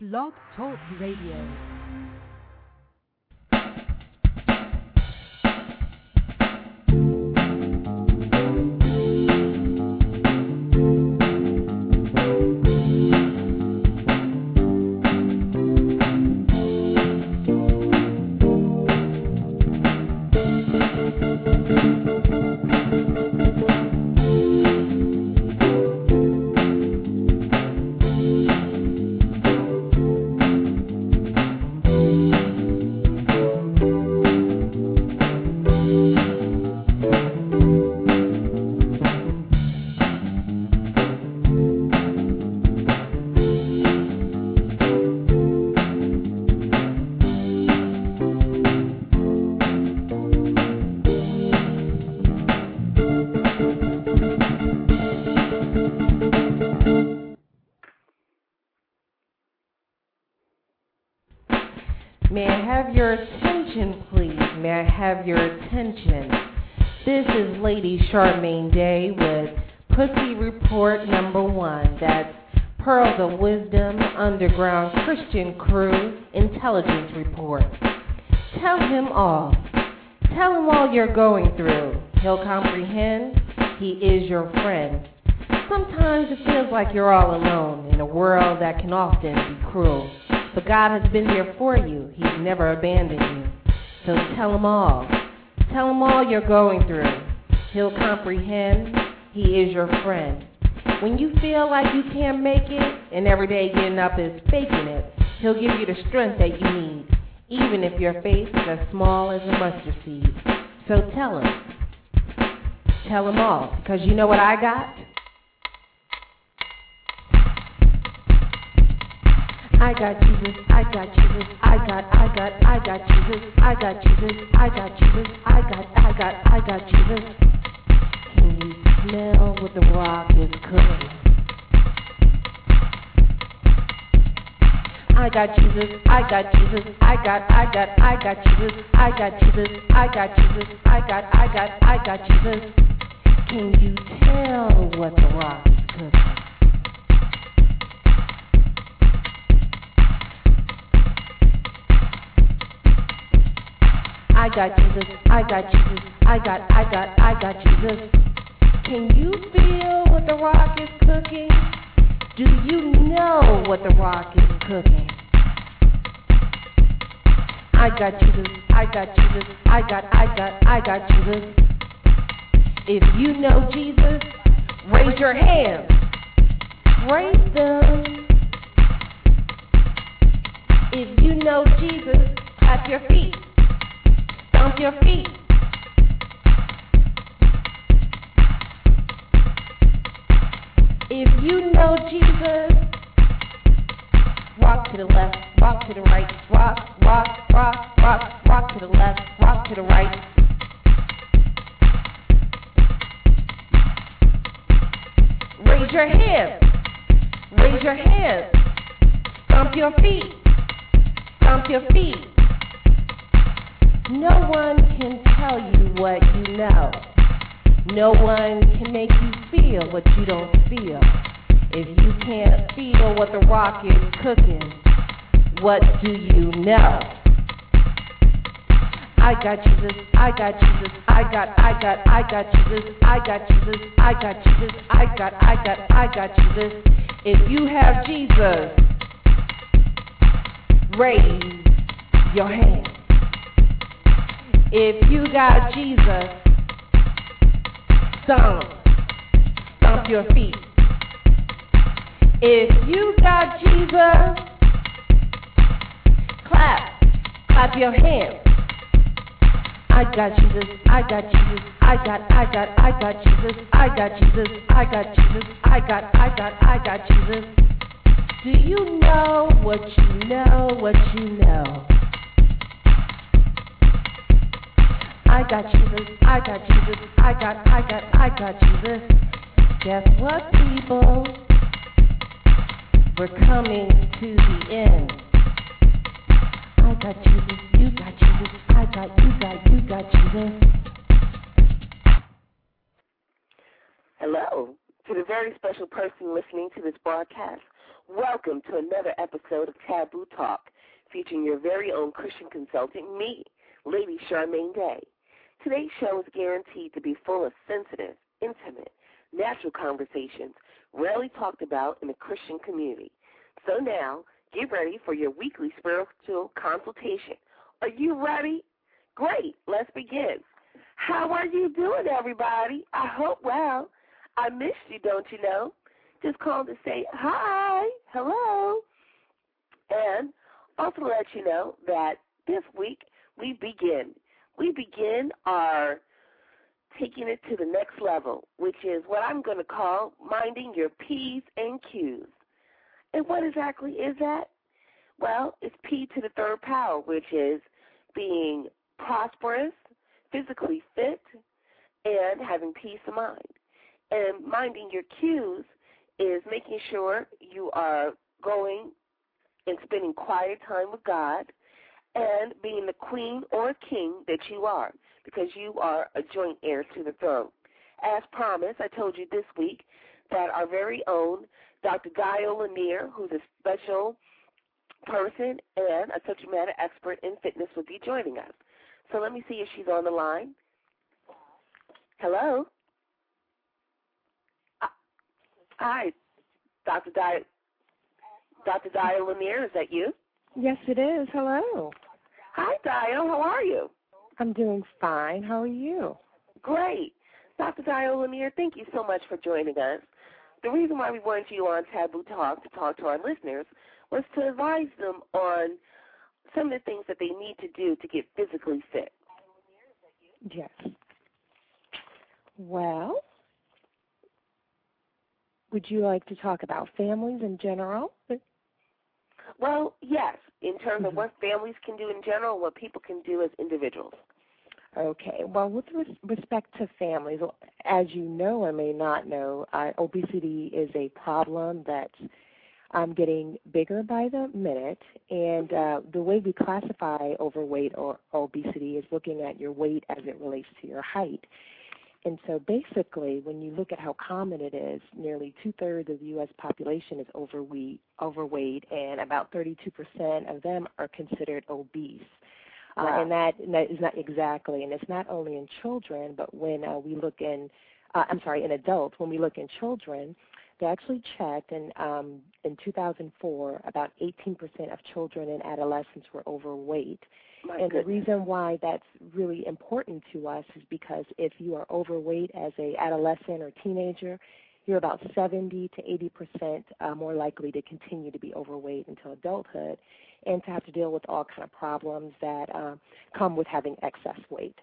Blog Talk Radio. May I have your attention, please? May I have your attention? This is Lady Charmaine Day with Pussy Report number 1. That's Pearls of Wisdom Underground Christian Crew Intelligence Report. Tell him all. Tell him all you're going through. He'll comprehend. He is your friend. Sometimes it feels like you're all alone in a world that can often be cruel. But God has been there for you. He's never abandoned you. So tell him all. Tell him all you're going through. He'll comprehend. He is your friend. When you feel like you can't make it and every day getting up is faking it, he'll give you the strength that you need, even if your faith is as small as a mustard seed. So tell him. Tell him all. Because you know what I got? I got Jesus, I got Jesus, I got Jesus, I got Jesus, I got Jesus, I got Jesus. Can you smell what the rock is cooking? I got Jesus, I got Jesus, I got Jesus, I got Jesus, I got Jesus, I got Jesus. Can you tell what the rock is cooking? I got Jesus, I got Jesus, I got Jesus. Can you feel what the rock is cooking? Do you know what the rock is cooking? I got Jesus, I got Jesus, I got Jesus. If you know Jesus, raise your hands. Raise them. If you know Jesus, clap your feet. Stomp your feet. If you know Jesus, rock to the left, rock to the right, rock to the left, rock to the right. Raise your hands. Raise your hands. Stomp your feet. Stomp your feet. No one can tell you what you know. No one can make you feel what you don't feel. If you can't feel what the rock is cooking, what do you know? I got Jesus, I got Jesus, I got Jesus, I got Jesus, I got Jesus, I got Jesus. If you have Jesus, raise your hand. If you got Jesus, stomp your feet. If you got Jesus, clap your hands. I got Jesus, I got Jesus, I got Jesus, I got Jesus, I got Jesus, I got Jesus. Do you know what you know, what you know? I got Jesus, I got Jesus, I got Jesus. Guess what, people? We're coming to the end. I got Jesus, you got Jesus, you got Jesus. Hello to the very special person listening to this broadcast. Welcome to another episode of Taboo Talk, featuring your very own Christian consultant, me, Lady Charmaine Day. Today's show is guaranteed to be full of sensitive, intimate, natural conversations rarely talked about in the Christian community. So now, get ready for your weekly spiritual consultation. Are you ready? Great, let's begin. How are you doing, everybody? I hope well. I missed you, don't you know? Just called to say hi, hello, and also to let you know that this week we begin our taking it to the next level, which is what I'm going to call minding your P's and Q's. And what exactly is that? Well, it's P to the third power, which is being prosperous, physically fit, and having peace of mind. And minding your Q's is making sure you are going and spending quiet time with God and being the queen or king that you are, because you are a joint heir to the throne. As promised, I told you this week that our very own Dr. Dio Lanier, who's a special person and a subject matter expert in fitness, will be joining us. So let me see if she's on the line. Hello? Hi, Dr. Dio Lanier, is that you? Yes, it is. Hello. Hi, Dio. How are you? I'm doing fine. How are you? Great. Dr. Dio Lanier, thank you so much for joining us. The reason why we wanted you on Taboo Talk to talk to our listeners was to advise them on some of the things that they need to do to get physically fit. Yes. Well, would you like to talk about families in general? Well, yes, in terms of what families can do in general, what people can do as individuals. Okay. Well, with respect to families, as you know or may not know, obesity is a problem that's getting bigger by the minute, and the way we classify overweight or obesity is looking at your weight as it relates to your height. And so basically, when you look at how common it is, nearly two-thirds of the U.S. population is overweight, and about 32% of them are considered obese. Wow. And that is not exactly, and it's not only in children, but when we look in adults, when we look in children, they actually checked, and in 2004, about 18% of children and adolescents were overweight. The reason why that's really important to us is because if you are overweight as an adolescent or teenager, you're about 70 to 80% more likely to continue to be overweight until adulthood and to have to deal with all kind of problems that come with having excess weight.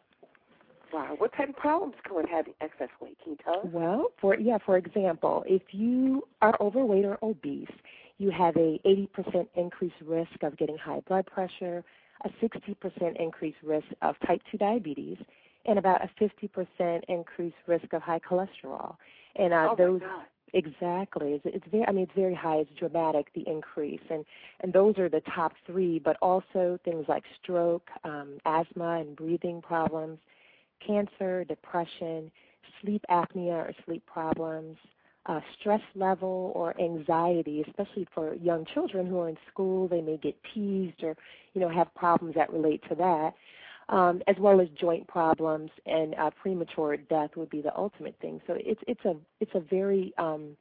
Wow. What type of problems come with having excess weight? Can you tell us? Well, for example, if you are overweight or obese, you have a 80% increased risk of getting high blood pressure, a 60% increased risk of type 2 diabetes, and about a 50% increased risk of high cholesterol. And those, exactly, it's very high. It's dramatic, the increase, and those are the top three. But also things like stroke, asthma, and breathing problems, cancer, depression, sleep apnea or sleep problems, stress level or anxiety, especially for young children who are in school. They may get teased or, have problems that relate to that, as well as joint problems, and premature death would be the ultimate thing. So it's a very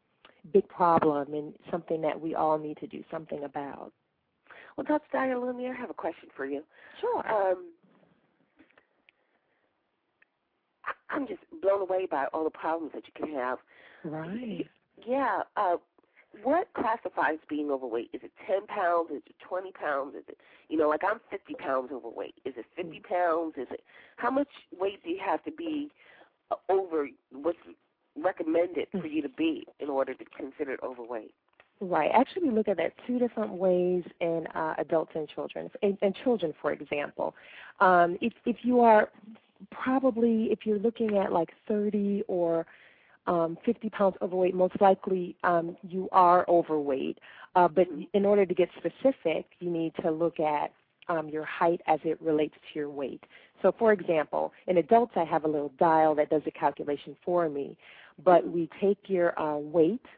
big problem and something that we all need to do something about. Well, Dr. Dio Lanier, I have a question for you. Sure. I'm just blown away by all the problems that you can have. Right. Yeah. What classifies being overweight? Is it 10 pounds? Is it 20 pounds? Is it, like I'm 50 pounds overweight. Is it 50 pounds? Is it, how much weight do you have to be over what's recommended for you to be in order to consider it overweight? Right. Actually, we look at that two different ways in adults and children. In children, for example, if you are if you're looking at like 30 or 50 pounds overweight, most likely you are overweight. But in order to get specific, you need to look at your height as it relates to your weight. So, for example, in adults, I have a little dial that does the calculation for me. But we take your weight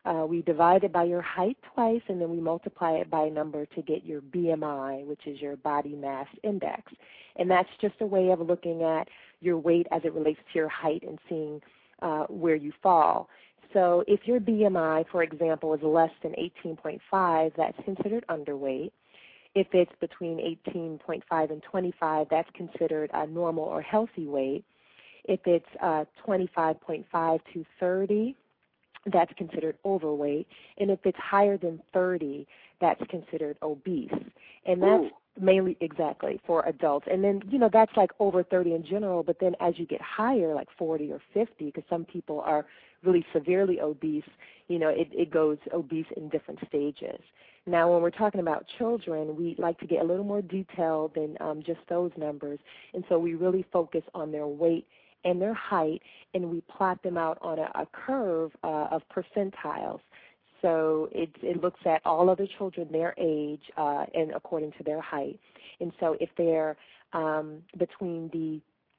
We divide it by your height twice, and then we multiply it by a number to get your BMI, which is your body mass index. And that's just a way of looking at your weight as it relates to your height and seeing where you fall. So if your BMI, for example, is less than 18.5, that's considered underweight. If it's between 18.5 and 25, that's considered a normal or healthy weight. If it's 25.5 to 30, that's considered overweight. And if it's higher than 30, that's considered obese. And that's mainly exactly for adults. And then, that's like over 30 in general, but then as you get higher, like 40 or 50, because some people are really severely obese, it goes obese in different stages. Now, when we're talking about children, we like to get a little more detailed than just those numbers, and so we really focus on their weight and their height, and we plot them out on a curve of percentiles. So it looks at all other children their age and according to their height. And so if they're between the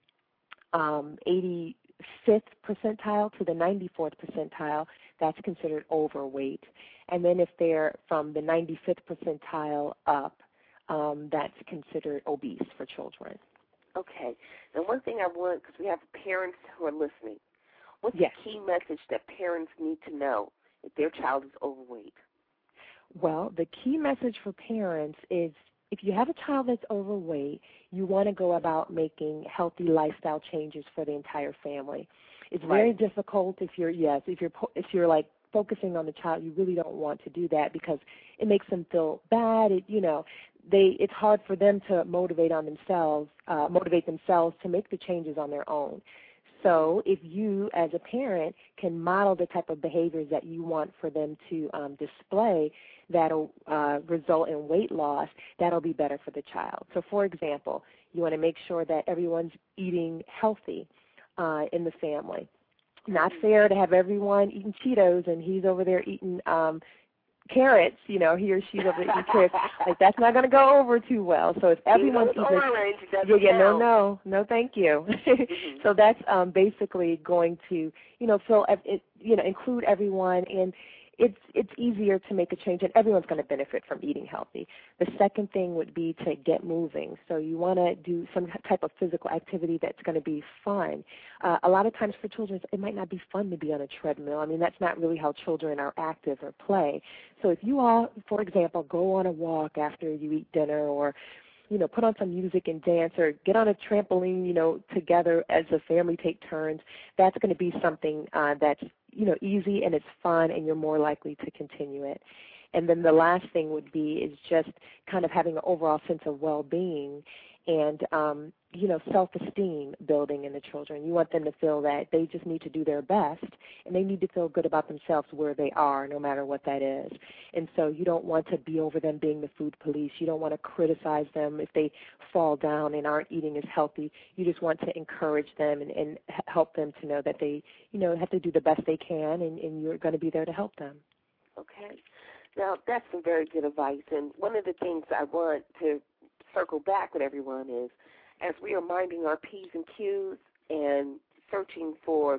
85th percentile to the 94th percentile, that's considered overweight. And then if they're from the 95th percentile up, that's considered obese for children. Okay. Now, one thing I want, because we have parents who are listening, what's Yes. the key message that parents need to know if their child is overweight? Well, the key message for parents is if you have a child that's overweight, you want to go about making healthy lifestyle changes for the entire family. It's very difficult if you're like focusing on the child. You really don't want to do that because it makes them feel bad. It's hard for them to motivate themselves to make the changes on their own. So if you, as a parent, can model the type of behaviors that you want for them to display that'll result in weight loss, that'll be better for the child. So, for example, you want to make sure that everyone's eating healthy in the family. Not fair to have everyone eating Cheetos and he's over there eating carrots, he or she's over there eating carrots. Like, that's not going to go over too well. So if everyone's eating orange, no, thank you. So that's basically going to, include everyone, and it's easier to make a change, and everyone's going to benefit from eating healthy. The second thing would be to get moving. So you want to do some type of physical activity that's going to be fun. A lot of times for children, it might not be fun to be on a treadmill. I mean, that's not really how children are active or play. So if you all, for example, go on a walk after you eat dinner, or put on some music and dance, or get on a trampoline, together as a family, take turns, that's going to be something that's easy and it's fun, and you're more likely to continue it. And then the last thing would be is just kind of having an overall sense of well-being and, self-esteem building in the children. You want them to feel that they just need to do their best, and they need to feel good about themselves where they are, no matter what that is. And so you don't want to be over them being the food police. You don't want to criticize them if they fall down and aren't eating as healthy. You just want to encourage them and help them to know that they, have to do the best they can, and you're going to be there to help them. Okay. Now, that's some very good advice. And one of the things I want to circle back with everyone is, as we are minding our P's and Q's and searching for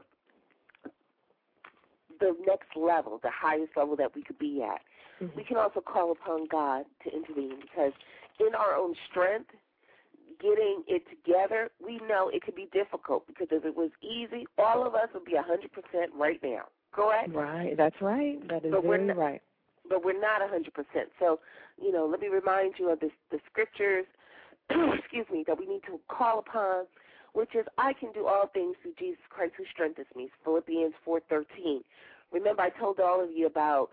the next level, the highest level that we could be at, we can also call upon God to intervene, because in our own strength, getting it together, we know it could be difficult, because if it was easy, all of us would be 100% right now. Correct? Right. That's right. That is very right. But we're not 100%. So, let me remind you of the scriptures, that we need to call upon, which is, I can do all things through Jesus Christ who strengthens me, Philippians 4:13. Remember, I told all of you about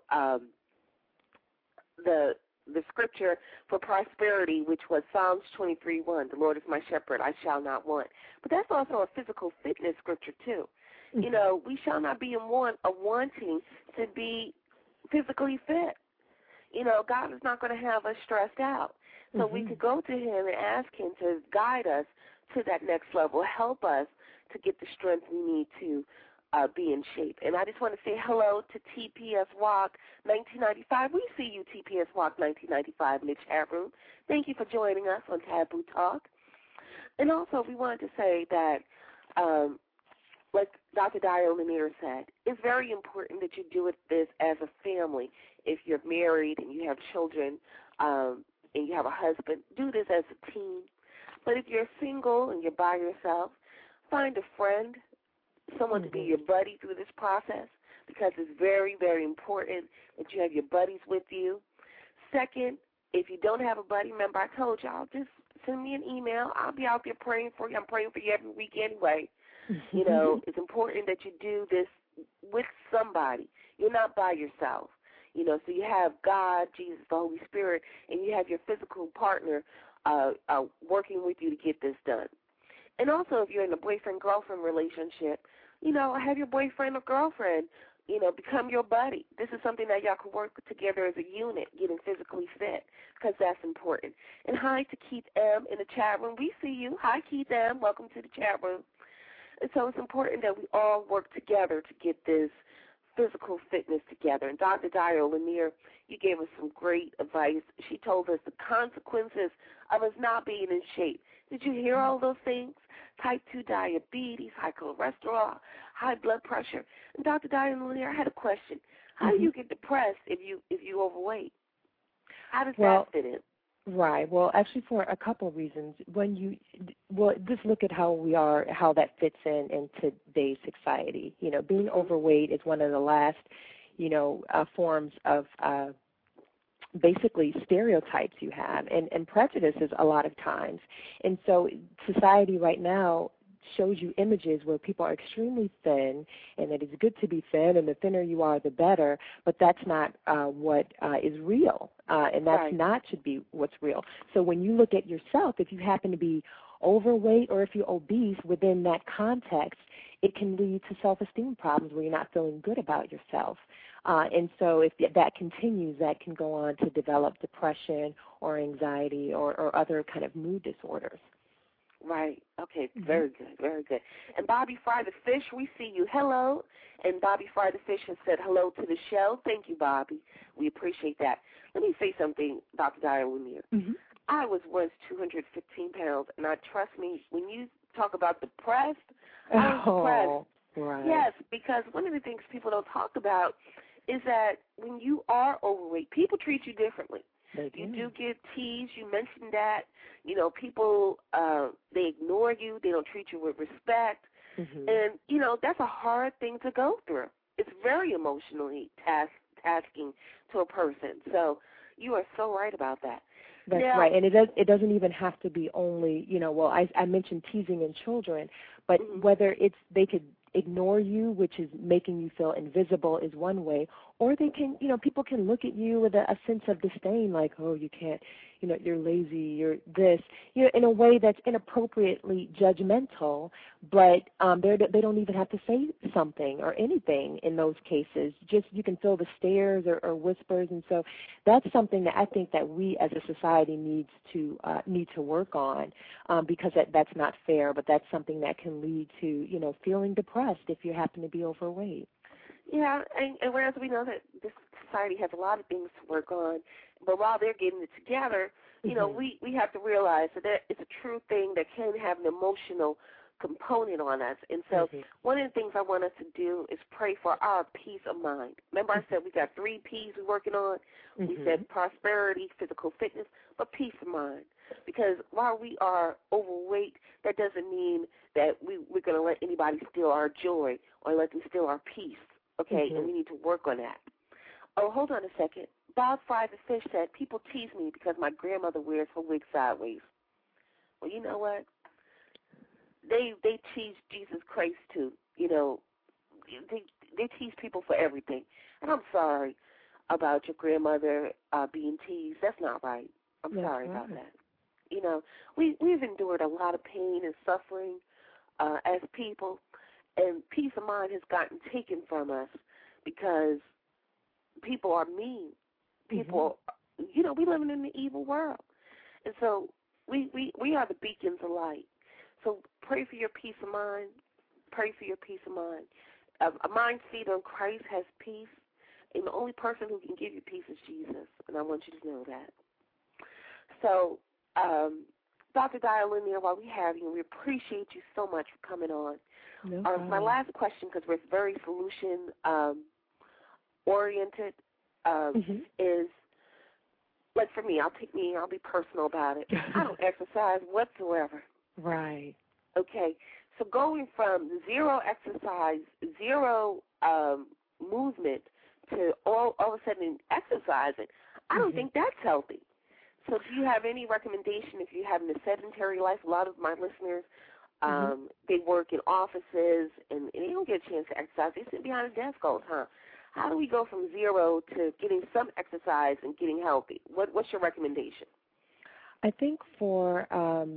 the scripture for prosperity, which was Psalms 23:1. The Lord is my shepherd, I shall not want. But that's also a physical fitness scripture, too. We shall not be wanting to be physically fit. God is not going to have us stressed out. So we could go to him and ask him to guide us to that next level, help us to get the strength we need to be in shape. And I just want to say hello to TPS Walk 1995. We see you, TPS Walk 1995, in the chat room. Thank you for joining us on Taboo Talk. And also, we wanted to say that like Dr. Dio Lanier said, it's very important that you do this as a family. If you're married and you have children and you have a husband, do this as a team. But if you're single and you're by yourself, find a friend, someone to be your buddy through this process, because it's very, very important that you have your buddies with you. Second, if you don't have a buddy, remember I told y'all, just send me an email. I'll be out there praying for you. I'm praying for you every week anyway. You know, it's important that you do this with somebody. You're not by yourself. You know, so you have God, Jesus, the Holy Spirit, and you have your physical partner working with you to get this done. And also, if you're in a boyfriend-girlfriend relationship, you know, have your boyfriend or girlfriend, you know, become your buddy. This is something that y'all can work together as a unit, getting physically fit, because that's important. And hi to Keith M. in the chat room. We see you. Hi, Keith M. Welcome to the chat room. And so it's important that we all work together to get this physical fitness together. And Dr. Dio Lanier, you gave us some great advice. She told us the consequences of us not being in shape. Did you hear all those things? Type 2 diabetes, high cholesterol, high blood pressure. And Dr. Dio Lanier, I had a question. How do you get depressed if you overweight? How does that fit in? Right. Well, actually, for a couple of reasons. Just look at how we are, how that fits in today's society. You know, being overweight is one of the last, forms of basically stereotypes you have and prejudices a lot of times. And so society right now shows you images where people are extremely thin, and that it's good to be thin, and the thinner you are, the better, but that's not what is real, and that's not should be what's real. So when you look at yourself, if you happen to be overweight or if you're obese within that context, it can lead to self-esteem problems where you're not feeling good about yourself. And so if that continues, that can go on to develop depression or anxiety or other kind of mood disorders. Right. Okay. Very good. Very good. And Bobby Fry the Fish, we see you. Hello. And Bobby Fry the Fish has said hello to the show. Thank you, Bobby. We appreciate that. Let me say something, Dr. Dio Lanier. I was once 215 pounds, and trust me, when you talk about depressed, I was depressed. Right. Yes, because one of the things people don't talk about is that when you are overweight, people treat you differently. You do get teased. You mentioned that. You know, people, they ignore you. They don't treat you with respect. And, that's a hard thing to go through. It's very emotionally tasking to a person. So you are so right about that. That's right. And it doesn't even have to be only, I mentioned teasing in children, but whether they could ignore you, which is making you feel invisible, is one way, or they can, people can look at you with a sense of disdain, like, oh, you can't, you're lazy, you're this, in a way that's inappropriately judgmental, but they don't even have to say something or anything in those cases. Just you can feel the stares or whispers, and so that's something that I think that we as a society need to work on, because that's not fair, but that's something that can lead to, feeling depressed if you happen to be overweight. Yeah, and whereas we know that this society has a lot of things to work on, but while they're getting it together, we have to realize that it's a true thing that can have an emotional component on us. And so one of the things I want us to do is pray for our peace of mind. Remember I said we got 3 P's we're working on? We said prosperity, physical fitness, but peace of mind. Because while we are overweight, that doesn't mean that we're going to let anybody steal our joy or let them steal our peace, okay? And we need to work on that. Oh, hold on a second. Bob Fry the Fish said, people tease me because my grandmother wears her wig sideways. Well, you know what? They tease Jesus Christ too. They tease people for everything. And I'm sorry about your grandmother being teased. That's not right. I'm sorry about that. We've endured a lot of pain and suffering as people, and peace of mind has gotten taken from us because people are mean. People, we living in the evil world. And so we are the beacons of light. So pray for your peace of mind. Pray for your peace of mind. A mind seated on Christ has peace, and the only person who can give you peace is Jesus, and I want you to know that. So, Dr. Dio Lanier, while we have you, we appreciate you so much for coming on. No My problem. last question, because we're very solution oriented, is, like for me, I'll be personal about it. I don't exercise whatsoever. Right. Okay, so going from zero exercise, zero movement to all of a sudden exercising, I don't think that's healthy. So do you have any recommendation if you're having a sedentary life? A lot of my listeners, they work in offices and they don't get a chance to exercise. They sit behind a desk all the time. How do we go from zero to getting some exercise and getting healthy? What's your recommendation? I think for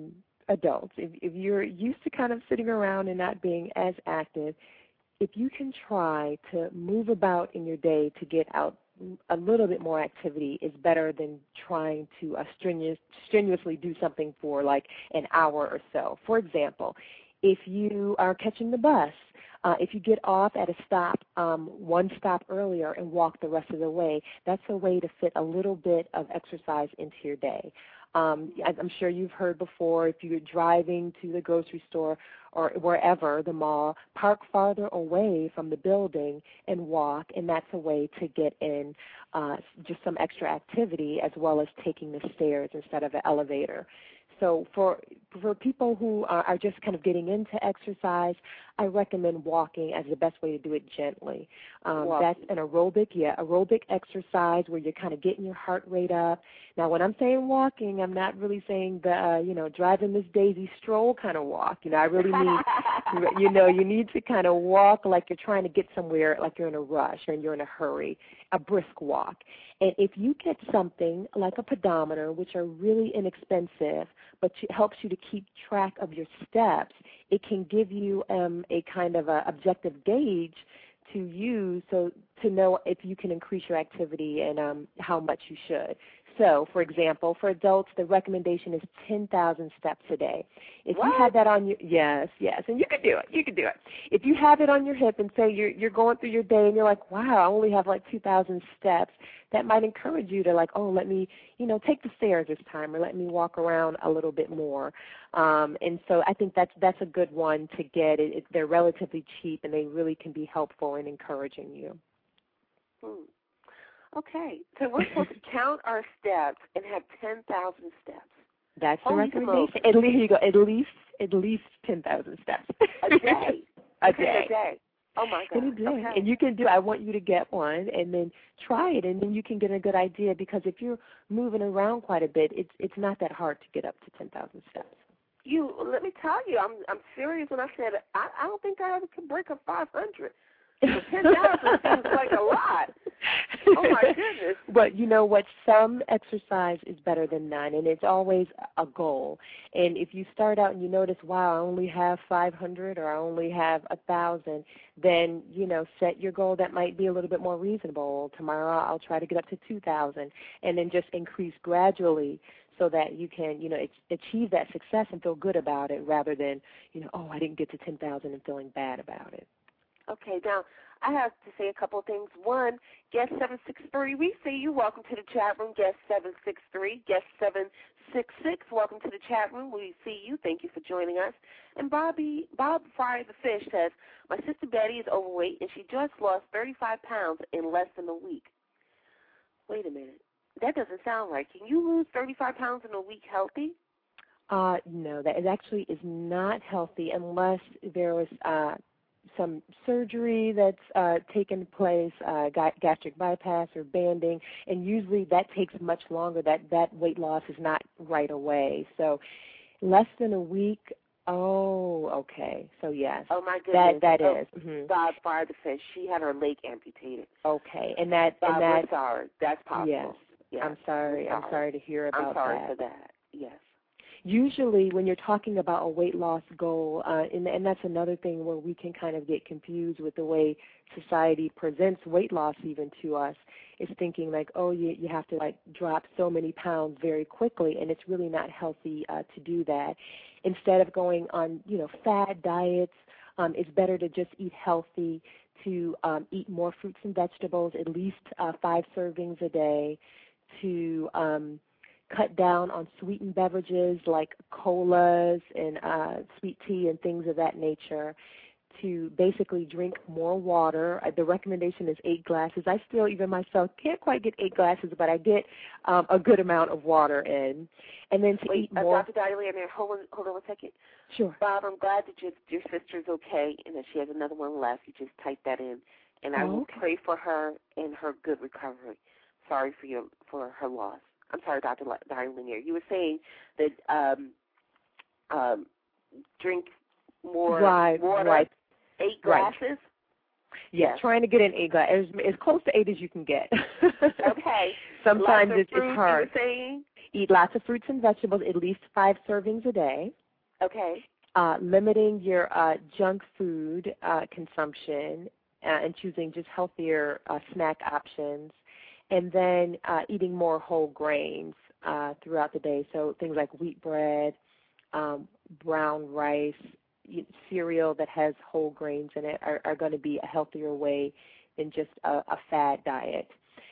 adults, if you're used to kind of sitting around and not being as active, if you can try to move about in your day to get out a little bit more activity is better than trying to strenuously do something for like an hour or so. For example, if you are catching the bus, if you get off at a stop, one stop earlier and walk the rest of the way, that's a way to fit a little bit of exercise into your day. I'm sure you've heard before, if you're driving to the grocery store or wherever, the mall, park farther away from the building and walk, and that's a way to get in just some extra activity as well as taking the stairs instead of an elevator. So for people who are just kind of getting into exercise, I recommend walking as the best way to do it gently. That's an aerobic exercise where you're kind of getting your heart rate up. Now, when I'm saying walking, I'm not really saying the, driving Miss Daisy stroll kind of walk. I really mean, you need to kind of walk like you're trying to get somewhere, like you're in a rush and you're in a hurry, a brisk walk. And if you get something like a pedometer, which are really inexpensive, but helps you to keep track of your steps, it can give you a kind of a objective gauge to use to know if you can increase your activity and how much you should. So, for example, for adults, the recommendation is 10,000 steps a day. If you have that on your, yes, and you can do it. If you have it on your hip and say you're going through your day and you're like, wow, I only have like 2,000 steps, that might encourage you to like, oh, let me, take the stairs this time, or let me walk around a little bit more. And so I think that's a good one to get. They're relatively cheap and they really can be helpful in encouraging you. Okay, so we're supposed to count our steps and have 10,000 steps. That's the recommendation. Here you go. At least 10,000 steps a day. A day. Oh my God. Okay. And you can do. I want you to get one and then try it, and then you can get a good idea. Because if you're moving around quite a bit, it's not that hard to get up to 10,000 steps. Let me tell you, I'm serious when I said I don't think I ever could break up 500. 10,000 seems like a lot. Oh, my goodness. But you know what? Some exercise is better than none, and it's always a goal. And if you start out and you notice, wow, I only have 500 or I only have 1,000, then, set your goal that might be a little bit more reasonable. Tomorrow I'll try to get up to 2,000, and then just increase gradually so that you can, achieve that success and feel good about it rather than, oh, I didn't get to 10,000 and feeling bad about it. Okay, now I have to say a couple of things. One, guest 763, we see you. Welcome to the chat room, guest 763. Guest 766, welcome to the chat room. We see you. Thank you for joining us. And Bob Fry the Fish says, my sister Betty is overweight and she just lost 35 pounds in less than a week. Wait a minute. That doesn't sound right. Can you lose 35 pounds in a week healthy? No, that actually is not healthy unless there was some surgery that's taken place, gastric bypass or banding, and usually that takes much longer. That weight loss is not right away. So less than a week, okay. So yes. Oh, my goodness. That is. Mm-hmm. Bob Fry the Fish, she had her leg amputated. Okay. And we're sorry. That's possible. Yes. I'm sorry. I'm sorry to hear about that. I'm sorry for that. Yes. Usually when you're talking about a weight loss goal, and that's another thing where we can kind of get confused with the way society presents weight loss even to us, is thinking like, oh, you have to like drop so many pounds very quickly, and it's really not healthy to do that. Instead of going on, fad diets, it's better to just eat healthy, to eat more fruits and vegetables, at least 5 servings a day, to cut down on sweetened beverages like colas and sweet tea and things of that nature, to basically drink more water. The recommendation is 8 glasses. I still, even myself, can't quite get 8 glasses, but I get a good amount of water in. And then to eat more. Dr. Diane, hold on a second. Sure. Bob, I'm glad that your sister's okay and that she has another one left. You just typed that in. And I will pray for her and her good recovery. Sorry for her loss. I'm sorry, Dr. Diane Lanier. You were saying that drink more water, right. 8 glasses? Right. Yes, trying to get in 8 glasses, as close to 8 as you can get. Okay. Sometimes it's hard. You were saying? Eat lots of fruits and vegetables, at least 5 servings a day. Okay. Limiting your junk food consumption and choosing just healthier snack options. And then eating more whole grains throughout the day, so things like wheat bread, brown rice, cereal that has whole grains in it are going to be a healthier way than just a fad diet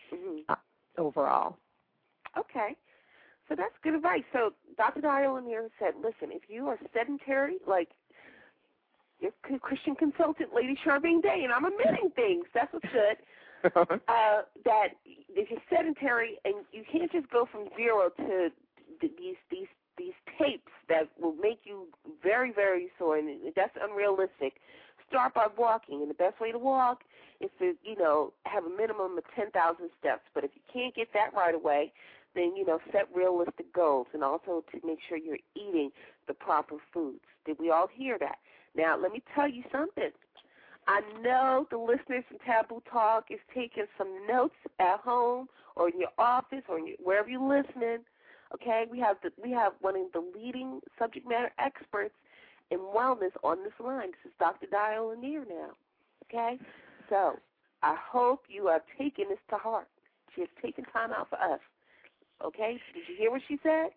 overall. Okay. So that's good advice. So Dr. Diane here said, listen, if you are sedentary, like your Christian consultant, Lady Charmaine Day, and I'm admitting things, that's what's good, that if you're sedentary and you can't just go from 0 to these tapes that will make you very, very sore, and that's unrealistic. Start by walking, and the best way to walk is to, have a minimum of 10,000 steps. But if you can't get that right away, then, set realistic goals, and also to make sure you're eating the proper foods. Did we all hear that? Now, let me tell you something. I know the listeners from Taboo Talk is taking some notes at home or in your office or wherever you're listening. Okay, we have one of the leading subject matter experts in wellness on this line. This is Dr. Diane Lanier now. Okay, so I hope you are taking this to heart. She has taken time out for us. Okay, did you hear what she said?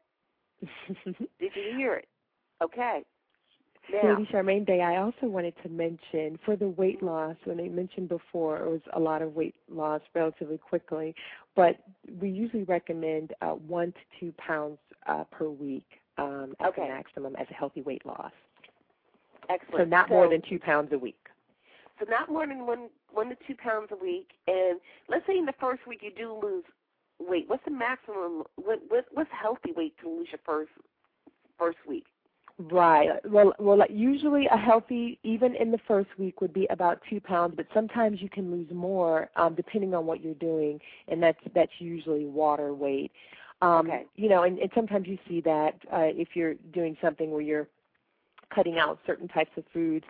Did you hear it? Okay. Now, Lady Charmaine Day, I also wanted to mention for the weight loss, when I mentioned before, it was a lot of weight loss relatively quickly, but we usually recommend 1 to 2 pounds per week as the maximum as a healthy weight loss. Excellent. So not more than 2 pounds a week. So not more than 1 to 2 pounds a week. And let's say in the first week you do lose weight. What's the maximum? What's healthy weight to lose your first week? Right. Well, usually a healthy, even in the first week, would be about 2 pounds, but sometimes you can lose more depending on what you're doing, and that's usually water weight. And sometimes you see that if you're doing something where you're cutting out certain types of foods,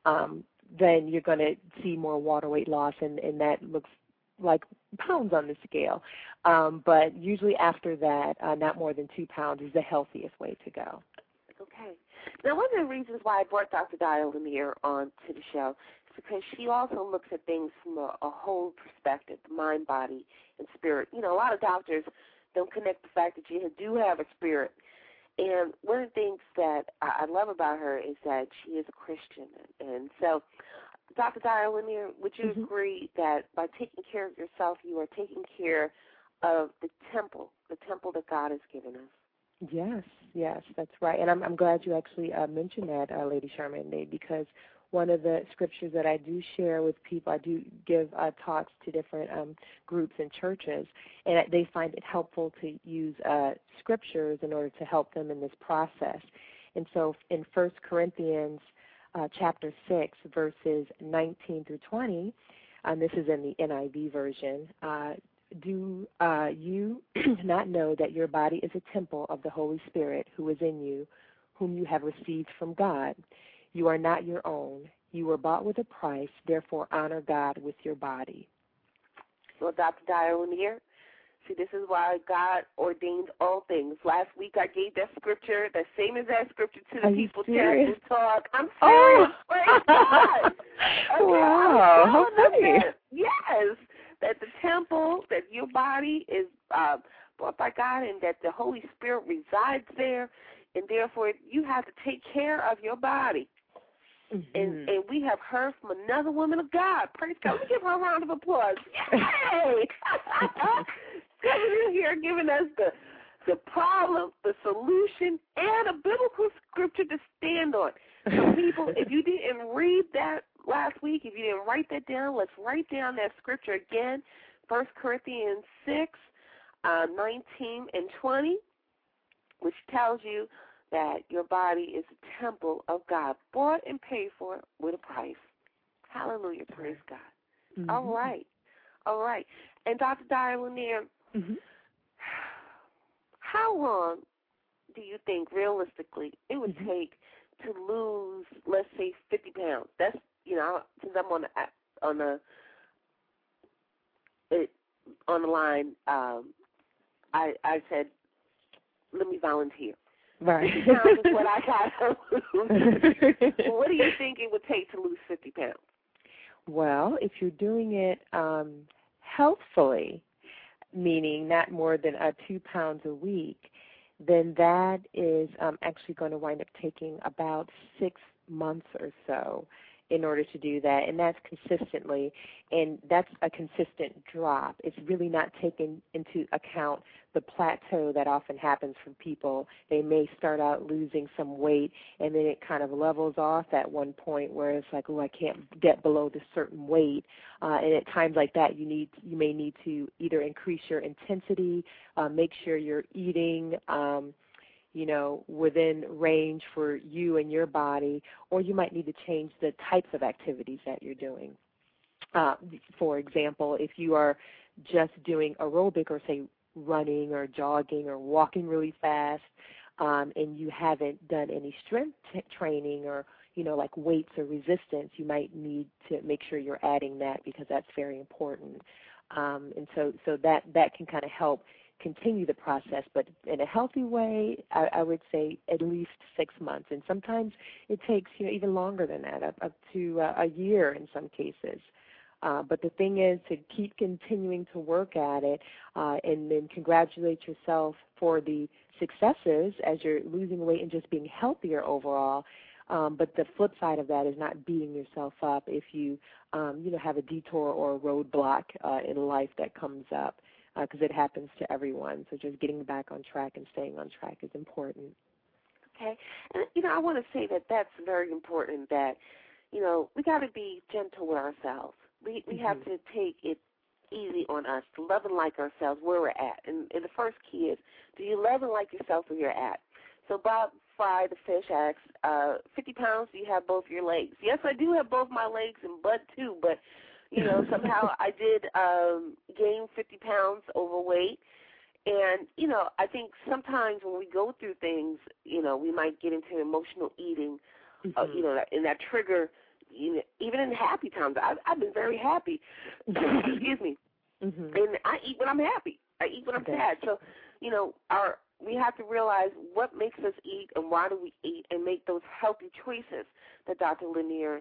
then you're going to see more water weight loss, and that looks like pounds on the scale. But usually after that, not more than 2 pounds is the healthiest way to go. Okay. Now, one of the reasons why I brought Dr. Diane Lanier on to the show is because she also looks at things from a whole perspective, mind, body, and spirit. A lot of doctors don't connect the fact that you do have a spirit. And one of the things that I love about her is that she is a Christian. And so, Dr. Diane Lanier, would you agree that by taking care of yourself, you are taking care of the temple that God has given us? Yes, that's right. And I'm glad you actually mentioned that, Lady Charmaine Day, because one of the scriptures that I do share with people, I do give talks to different groups and churches, and they find it helpful to use scriptures in order to help them in this process. And so in 1 Corinthians chapter 6, verses 19 through 20, and this is in the NIV version, do you not know that your body is a temple of the Holy Spirit who is in you, whom you have received from God? You are not your own. You were bought with a price. Therefore, honor God with your body. Well, Dr. Diane Lanier, see, this is why God ordained all things. Last week I gave that scripture, the same as that scripture to the people Taboo Talk. I'm serious. Praise God. Okay, wow. How funny. Yes. That the temple, that your body is bought by God and that the Holy Spirit resides there, and therefore you have to take care of your body. And we have heard from another woman of God. Praise God. We give her a round of applause. Yay! Coming in here giving us the problem, the solution, and a biblical scripture to stand on. So people, if you didn't read that last week, if you didn't write that down, let's write down that scripture again, 1 Corinthians 6, 19 and 20, which tells you that your body is a temple of God, bought and paid for with a price. Hallelujah, praise God. Mm-hmm. All right. And Dr. Dyer Lanier, how long do you think realistically it would take to lose, let's say, 50 pounds? That's, since I'm on the line, I said, let me volunteer. Right. 50 pounds is what I got to lose. What do you think it would take to lose 50 pounds? Well, if you're doing it healthfully, meaning not more than 2 pounds a week, then that is actually going to wind up taking about 6 months or so in order to do that, and that's consistently, and that's a consistent drop. It's really not taking into account the plateau that often happens for people. They may start out losing some weight, and then it kind of levels off at one point where it's like, oh, I can't get below this certain weight, and at times like that, you may need to either increase your intensity, make sure you're eating, within range for you and your body, or you might need to change the types of activities that you're doing. For example, if you are just doing aerobic or, say, running or jogging or walking really fast, and you haven't done any strength training or, like weights or resistance, you might need to make sure you're adding that because that's very important. And so that can kind of help continue the process, but in a healthy way, I would say at least 6 months, and sometimes it takes even longer than that, up to a year in some cases. But the thing is to keep continuing to work at it, and then congratulate yourself for the successes as you're losing weight and just being healthier overall. But the flip side of that is not beating yourself up if you have a detour or a roadblock in life that comes up. Because it happens to everyone. So just getting back on track and staying on track is important. Okay. And, I want to say that that's very important that, we got to be gentle with ourselves. We have to take it easy on us, to love and like ourselves where we're at. And the first key is, do you love and like yourself where you're at? So Bob Fry, the fish, asks, 50 pounds, do you have both your legs? Yes, I do have both my legs and butt, too, but somehow I did gain 50 pounds overweight. And, I think sometimes when we go through things, we might get into emotional eating, and that trigger, even in happy times. I've been very happy. Excuse me. And I eat when I'm happy. I eat when I'm sad. So, we have to realize what makes us eat and why do we eat and make those healthy choices that Dr. Lanier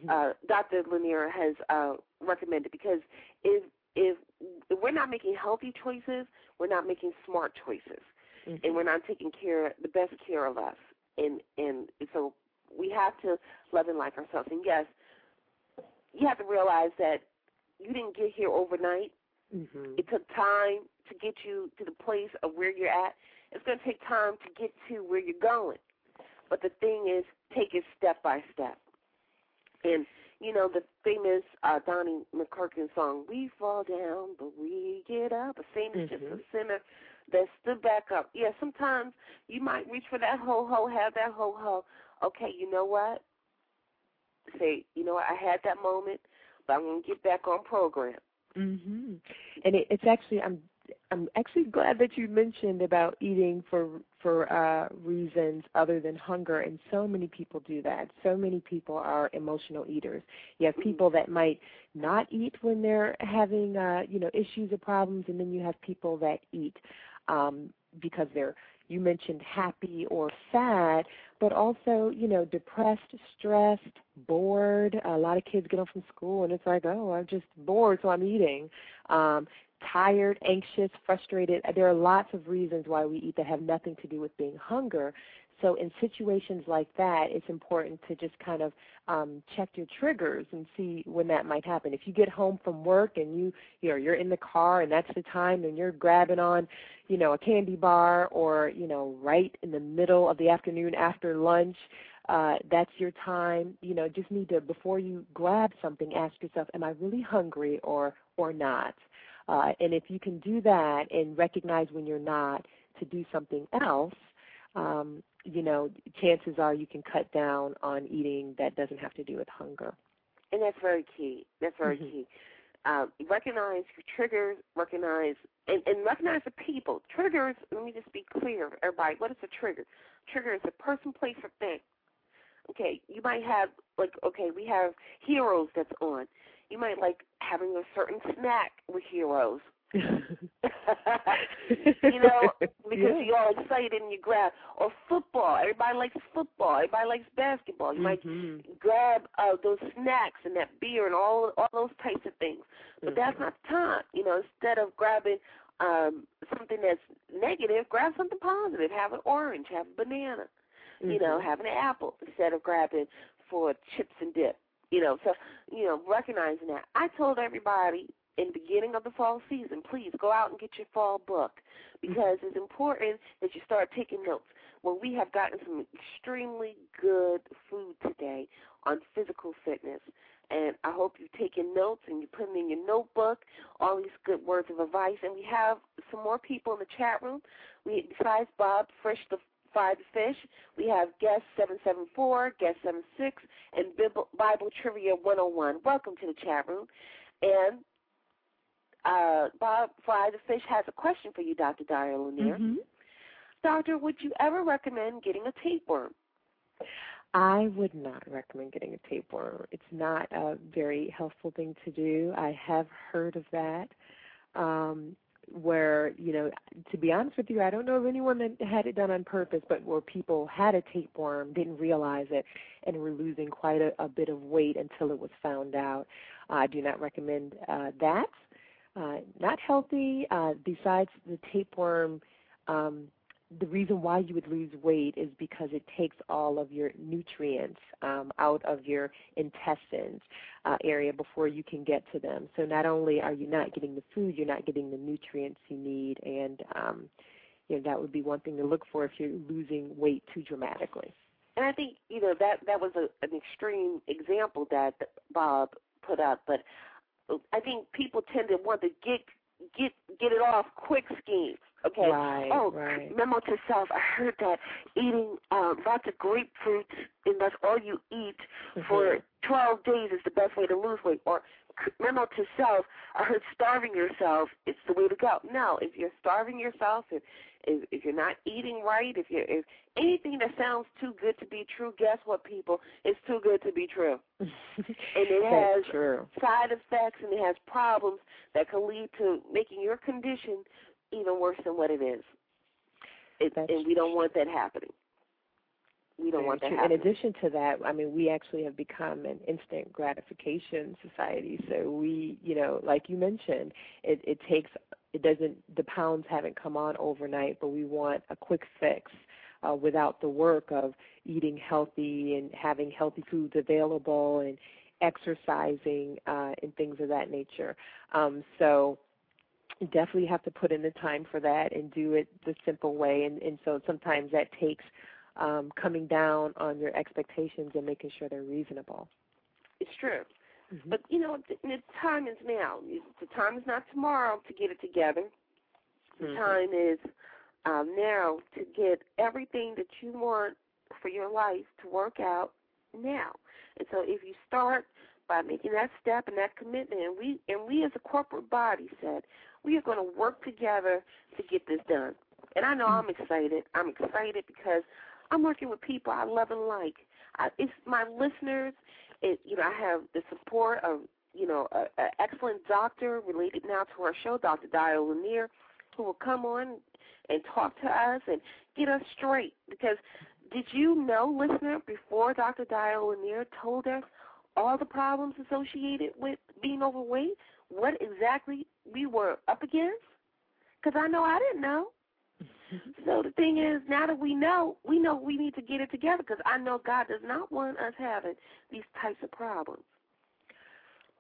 has recommended. Because if we're not making healthy choices, we're not making smart choices, and we're not taking the best care of us. And so we have to love and like ourselves. And yes, you have to realize that you didn't get here overnight. It took time to get you to the place of where you're at. It's going to take time to get to where you're going. But the thing is, take it step by step. And, the famous Donnie McClurkin song, we fall down, but we get up. A saint is just a sinner that stood back up. Yeah, sometimes you might reach for that ho-ho, have that ho-ho. Okay, you know what? Say, I had that moment, but I'm going to get back on program. And it's actually, I'm actually glad that you mentioned about eating for reasons other than hunger, and so many people do that. So many people are emotional eaters. You have people that might not eat when they're having issues or problems, and then you have people that eat because they're, you mentioned happy or sad, but also, depressed, stressed, bored. A lot of kids get home from school and it's like, oh, I'm just bored, so I'm eating. Tired, anxious, frustrated. There are lots of reasons why we eat that have nothing to do with being hunger. So in situations like that, it's important to just kind of check your triggers and see when that might happen. If you get home from work and you're in the car and that's the time and you're grabbing on, a candy bar or, right in the middle of the afternoon after lunch, that's your time. Just need to, before you grab something, ask yourself, am I really hungry or not? And if you can do that and recognize when you're not to do something else, chances are you can cut down on eating that doesn't have to do with hunger. And that's very key. That's very key. Recognize your triggers, recognize the people. Triggers, let me just be clear, everybody, what is a trigger? Trigger is a person, place, or thing. Okay, you might have, we have Heroes that's on. You might like having a certain snack with Heroes. Because you're all excited and you grab. Or football. Everybody likes football. Everybody likes basketball. You might grab those snacks and that beer and all those types of things. But that's not the time. Instead of grabbing something that's negative, grab something positive. Have an orange. Have a banana. Have an apple instead of grabbing for chips and dip. Recognizing that. I told everybody in the beginning of the fall season, please go out and get your fall book because it's important that you start taking notes. Well, we have gotten some extremely good food today on physical fitness, and I hope you've taken notes and you put them in your notebook, all these good words of advice. And we have some more people in the chat room. Besides Bob Fresh the Fried Fish, we have guest 774, guest 76, and Bible Trivia 101. Welcome to the chat room. And Bob Fry the Fish has a question for you, Dr. Dyer Lanier. Doctor, would you ever recommend getting a tapeworm? I would not recommend getting a tapeworm. It's not a very helpful thing to do. I have heard of that where, to be honest with you, I don't know of anyone that had it done on purpose, but where people had a tapeworm, didn't realize it, and were losing quite a bit of weight until it was found out. I do not recommend that. Not healthy. Besides the tapeworm, the reason why you would lose weight is because it takes all of your nutrients out of your intestines area before you can get to them. So not only are you not getting the food, you're not getting the nutrients you need, and that would be one thing to look for if you're losing weight too dramatically. And I think that was an extreme example that Bob put up, but I think people tend to want to get it off quick schemes. Okay. Right. Memo to self. I heard that eating lots of grapefruits and that's all you eat for 12 days is the best way to lose weight. Or memo to self. I heard starving yourself is the way to go. No, if you're starving yourself, if you're not eating right, if anything that sounds too good to be true, guess what, people? It's too good to be true. And it has side effects and it has problems that can lead to making your condition even worse than what it is. And we don't want that happening. We don't want that happening. In addition to that, we actually have become an instant gratification society. So we, like you mentioned, the pounds haven't come on overnight, but we want a quick fix without the work of eating healthy and having healthy foods available and exercising and things of that nature. So you definitely have to put in the time for that and do it the simple way. And so sometimes that takes coming down on your expectations and making sure they're reasonable. It's true. But, the time is now. The time is not tomorrow to get it together. The time is now to get everything that you want for your life to work out now. And so if you start by making that step and that commitment, and we as a corporate body said, we are going to work together to get this done. And I know I'm excited. I'm excited because I'm working with people I love and like. It's my listeners. I have the support of, an excellent doctor related now to our show, Dr. Dyer Lanier, who will come on and talk to us and get us straight. Because did you know, listener, before Dr. Dyer Lanier told us all the problems associated with being overweight, what exactly we were up against? Because I know I didn't know. So the thing is, now that we know we need to get it together because I know God does not want us having these types of problems.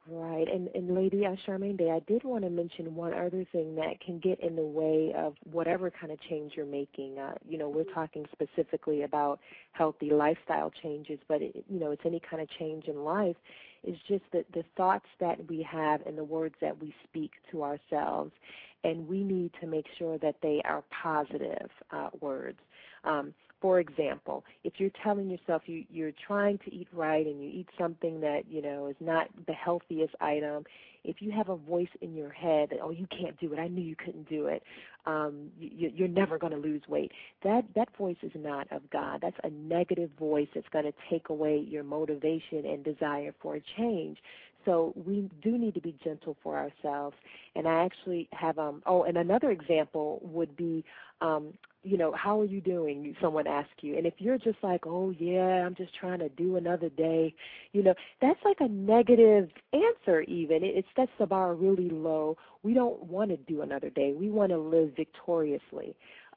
Right. And Lady Charmaine Day, I did want to mention one other thing that can get in the way of whatever kind of change you're making. We're talking specifically about healthy lifestyle changes, but, it's any kind of change in life. It's just that the thoughts that we have and the words that we speak to ourselves, and we need to make sure that they are positive words. For example, if you're telling yourself you're trying to eat right and you eat something that, is not the healthiest item, if you have a voice in your head that, oh, you can't do it, I knew you couldn't do it, you're never going to lose weight, that voice is not of God. That's a negative voice that's going to take away your motivation and desire for a change. So we do need to be gentle for ourselves. And I actually have, and another example would be, how are you doing? Someone asks you. And if you're just like, oh, yeah, I'm just trying to do another day, that's like a negative answer even. It sets the bar really low. We don't want to do another day. We want to live victoriously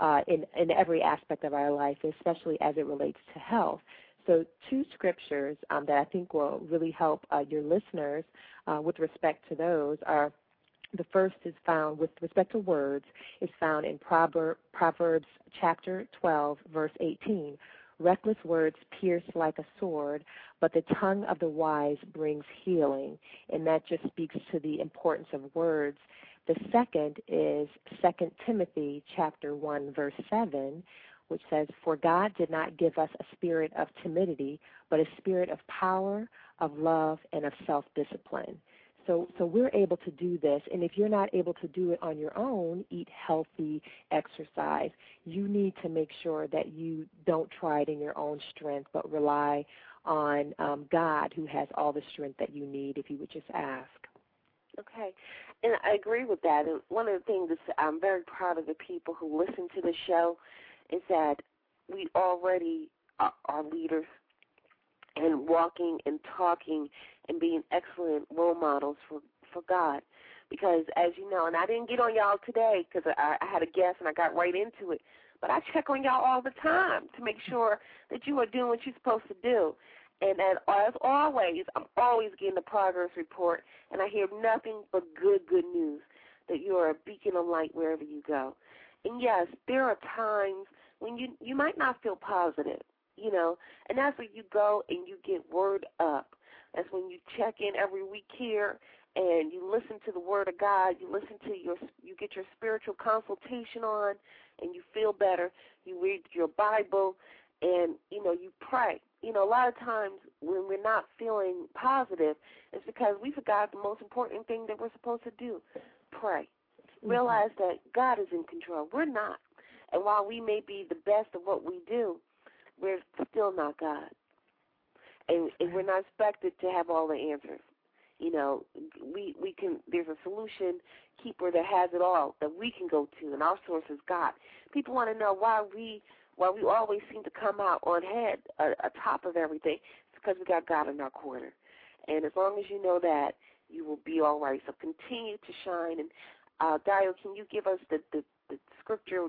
in every aspect of our life, especially as it relates to health. So 2 scriptures that I think will really help your listeners with respect to those are, the first is found, with respect to words, is found in Proverbs chapter 12, verse 18. Reckless words pierce like a sword, but the tongue of the wise brings healing. And that just speaks to the importance of words. The second is 2 Timothy chapter 1, verse 7, which says, "For God did not give us a spirit of timidity, but a spirit of power, of love, and of self-discipline." So we're able to do this, and if you're not able to do it on your own, eat healthy, exercise, you need to make sure that you don't try it in your own strength, but rely on God, who has all the strength that you need, if you would just ask. Okay, and I agree with that. And one of the things that I'm very proud of the people who listen to the show is that we already are leaders and walking and talking and being excellent role models for God. Because, as you know, and I didn't get on y'all today because I had a guest and I got right into it, but I check on y'all all the time to make sure that you are doing what you're supposed to do. And as always, I'm always getting the progress report, and I hear nothing but good news, that you are a beacon of light wherever you go. And, yes, there are times when you might not feel positive, and that's when you go and you get word up. That's when you check in every week here and you listen to the Word of God. You get your spiritual consultation on, and you feel better. You read your Bible, and you pray. A lot of times when we're not feeling positive, it's because we forgot the most important thing that we're supposed to do: pray. Mm-hmm. Realize that God is in control. We're not, and while we may be the best of what we do, we're still not God. And we're not expected to have all the answers. We can. There's a solution keeper that has it all that we can go to, and our source is God. People want to know why we always seem to come out on head, atop of everything. It's because we got God in our corner. And as long as you know that, you will be all right. So continue to shine. And Dio, can you give us the scripture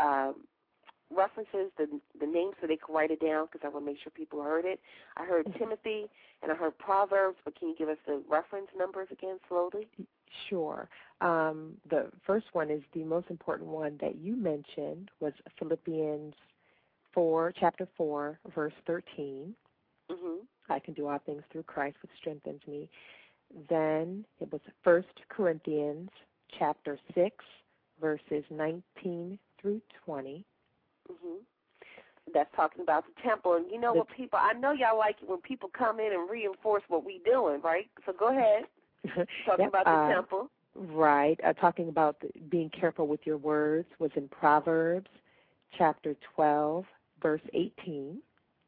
references, the names, so they can write it down, because I want to make sure people heard it. I heard Timothy and I heard Proverbs, but can you give us the reference numbers again slowly? Sure. The first one is the most important one that you mentioned, was Philippians chapter 4, verse 13. Mm-hmm. I can do all things through Christ, which strengthens me. Then it was 1 Corinthians chapter 6, verses 19 through 20. Mm-hmm. That's talking about the temple. And what, people, I know y'all like it when people come in and reinforce what we doing, right? So go ahead. Talking about the temple. Right. Talking about being careful with your words was in Proverbs chapter 12, verse 18.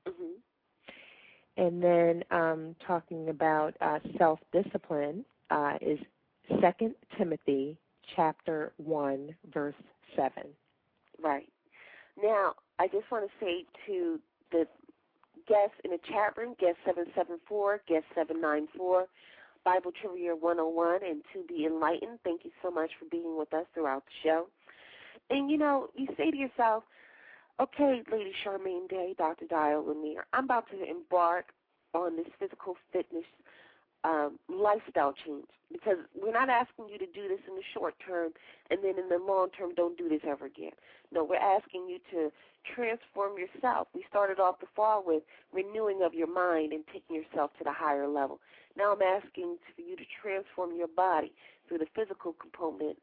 Mm-hmm. And then talking about self-discipline is 2 Timothy chapter 1, verse 7. Right. Now, I just want to say to the guests in the chat room, guest 774, guest 794, Bible Trivia 101, and To Be Enlightened, thank you so much for being with us throughout the show. And, you say to yourself, okay, Lady Charmaine Day, Dr. Dio Lanier, I'm about to embark on this physical fitness lifestyle change, because we're not asking you to do this in the short term and then in the long term don't do this ever again. No, we're asking you to transform yourself. We started off the fall with renewing of your mind and taking yourself to the higher level. Now I'm asking for you to transform your body through the physical component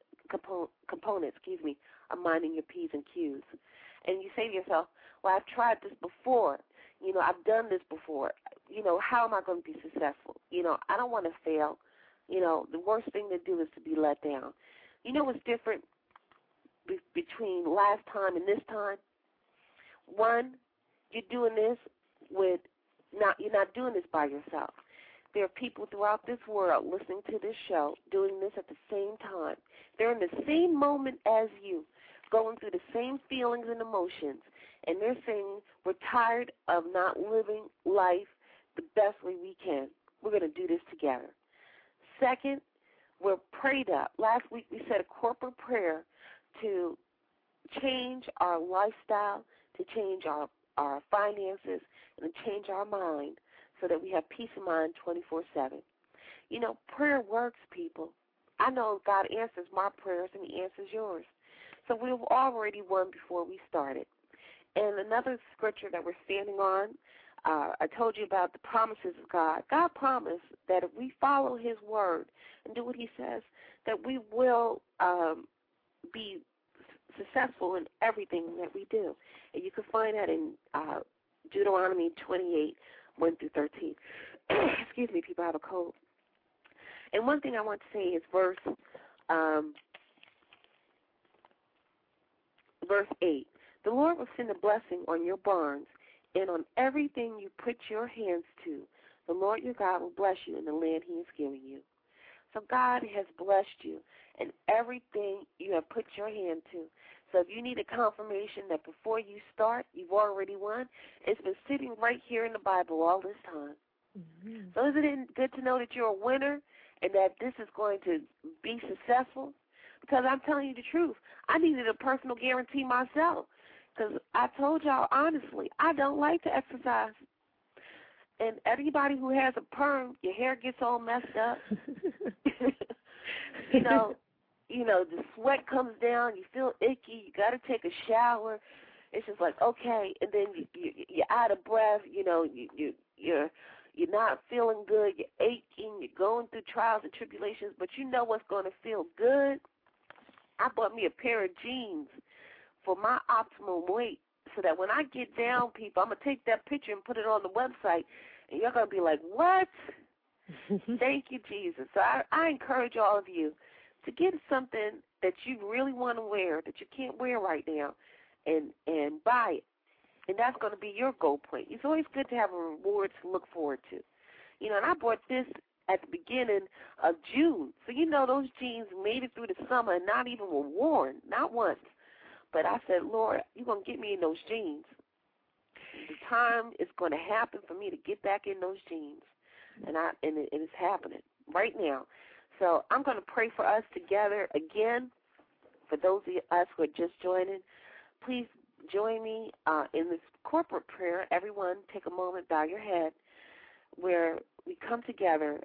of minding your P's and Q's. And you say to yourself, well, I've tried this before. I've done this before. How am I going to be successful? I don't want to fail. The worst thing to do is to be let down. You know what's different between last time and this time? One, you're doing this you're not doing this by yourself. There are people throughout this world listening to this show doing this at the same time. They're in the same moment as you, going through the same feelings and emotions, and they're saying, we're tired of not living life the best way we can. We're going to do this together. Second, we're prayed up. Last week we said a corporate prayer to change our lifestyle, to change our finances, and to change our mind so that we have peace of mind 24/7. Prayer works, people. I know God answers my prayers and He answers yours. So we've already won before we started. And another scripture that we're standing on, I told you about the promises of God. God promised that if we follow His word and do what He says, that we will be successful in everything that we do. And you can find that in Deuteronomy 28, 1 through 13. Excuse me, people, I have a cold. And one thing I want to say is verse 8. The Lord will send a blessing on your barns and on everything you put your hands to. The Lord your God will bless you in the land He is giving you. So God has blessed you in everything you have put your hand to. So if you need a confirmation that before you start, you've already won, it's been sitting right here in the Bible all this time. Mm-hmm. So isn't it good to know that you're a winner and that this is going to be successful? Because I'm telling you the truth. I needed a personal guarantee myself. Because I told y'all honestly, I don't like to exercise. And everybody who has a perm, your hair gets all messed up. The sweat comes down, you feel icky, you got to take a shower. It's just like, okay, and then you're out of breath, you're not feeling good, you're aching, you're going through trials and tribulations, but you know what's going to feel good? I bought me a pair of jeans for my optimal weight so that when I get down, people, I'm going to take that picture and put it on the website, and you're going to be like, what? Thank you, Jesus. So I encourage all of you to get something that you really want to wear that you can't wear right now and buy it. And that's going to be your goal point. It's always good to have a reward to look forward to. And I bought this at the beginning of June. So, those jeans made it through the summer and not even were worn, not once. But I said, Lord, you're going to get me in those jeans. The time is going to happen for me to get back in those jeans. And it's happening right now. So I'm going to pray for us together again. For those of us who are just joining, please join me in this corporate prayer. Everyone take a moment, bow your head, where we come together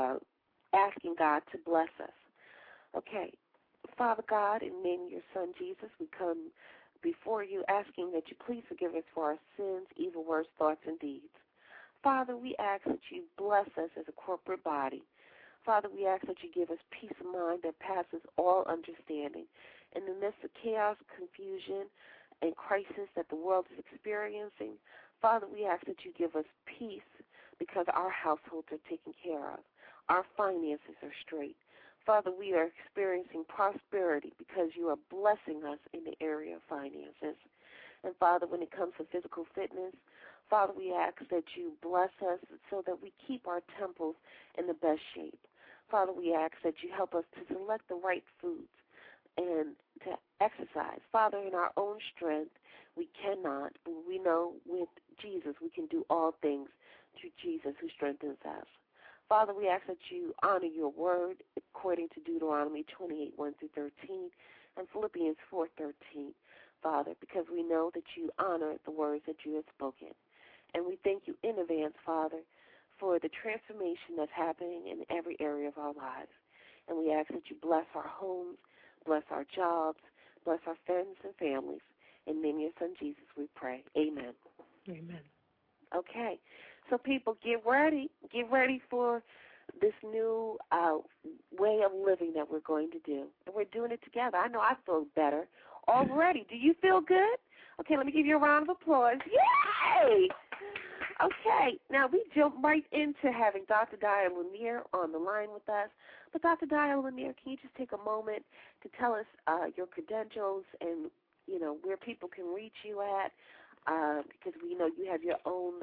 asking God to bless us. Okay. Father God, in the name of your Son, Jesus, we come before you asking that you please forgive us for our sins, evil words, thoughts, and deeds. Father, we ask that you bless us as a corporate body. Father, we ask that you give us peace of mind that passes all understanding. In the midst of chaos, confusion, and crisis that the world is experiencing, Father, we ask that you give us peace because our households are taken care of. Our finances are straight. Father, we are experiencing prosperity because you are blessing us in the area of finances. And Father, when it comes to physical fitness, Father, we ask that you bless us so that we keep our temples in the best shape. Father, we ask that you help us to select the right foods and to exercise. Father, in our own strength, we cannot, but we know with Jesus we can do all things through Jesus who strengthens us. Father, we ask that you honor your word according to Deuteronomy 28, 1 through 13, and Philippians 4:13, Father, because we know that you honor the words that you have spoken. And we thank you in advance, Father, for the transformation that's happening in every area of our lives. And we ask that you bless our homes, bless our jobs, bless our friends and families. In the name of your Son, Jesus, we pray. Amen. Amen. Okay. So, people, get ready. Get ready for this new way of living that we're going to do. And we're doing it together. I know I feel better already. Do you feel good? Okay, let me give you a round of applause. Yay! Okay, now we jump right into having Dr. Dia Lanier on the line with us. But Dr. Dia Lanier, can you just take a moment to tell us your credentials and, you know, where people can reach you at? Because we know you have your own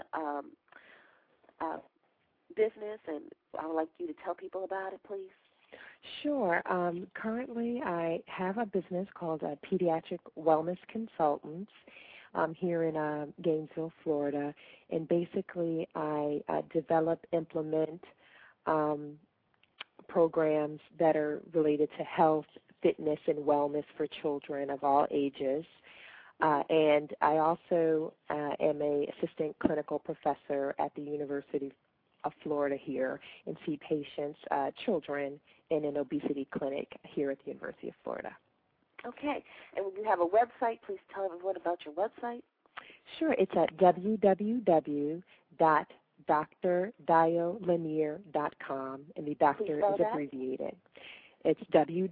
business, and I would like you to tell people about it, please. Sure. Currently, I have a business called Pediatric Wellness Consultants here in Gainesville, Florida, and basically I develop, implement programs that are related to health, fitness, and wellness for children of all ages. And I also am an assistant clinical professor at the University of Florida here and see patients, children, in an obesity clinic here at the University of Florida. Okay. And when you have a website, please tell everyone about your website. Sure. It's at www.drdiolanier.com, and the doctor is abbreviated. It's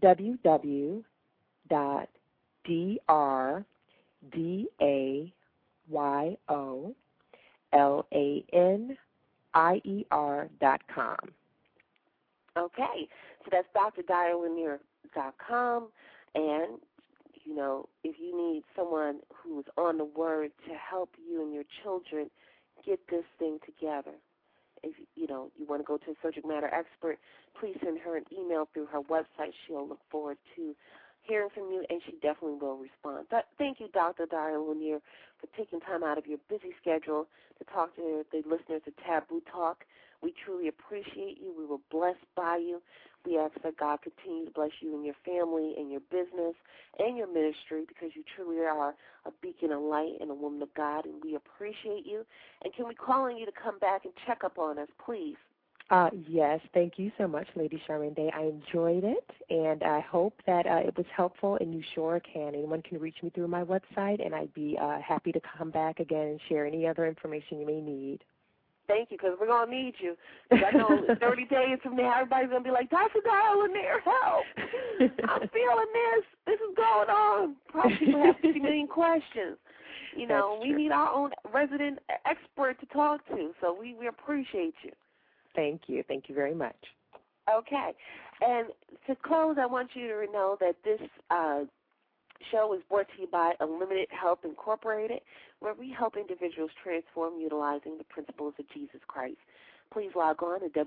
www.drdiolanier.com. Okay. So that's drdiolanier.com. And, you know, if you need someone who's on the word to help you and your children get this thing together, if, you know, you want to go to a subject matter expert, please send her an email through her website. She'll look forward to hearing from you, and she definitely will respond. Thank you, Dr. Dia Lanier, for taking time out of your busy schedule to talk to the listeners of Taboo Talk. We truly appreciate you. We were blessed by you. We ask that God continue to bless you and your family and your business and your ministry, because you truly are a beacon of light and a woman of God, and we appreciate you. And can we call on you to come back and check up on us, please? Yes, thank you so much, Lady Charmaine Day. I enjoyed it, and I hope that it was helpful, and you sure can. Anyone can reach me through my website, and I'd be happy to come back again and share any other information you may need. Thank you, because we're going to need you. I know 30 days from now, everybody's going to be like, Dr. Dia Lanier, help. I'm feeling this. This is going on. Probably people have 50 million questions. You know, we need our own resident expert to talk to, so we appreciate you. Thank you. Thank you very much. Okay. And to close, I want you to know that this show is brought to you by Unlimited Help Incorporated, where we help individuals transform utilizing the principles of Jesus Christ. Please log on to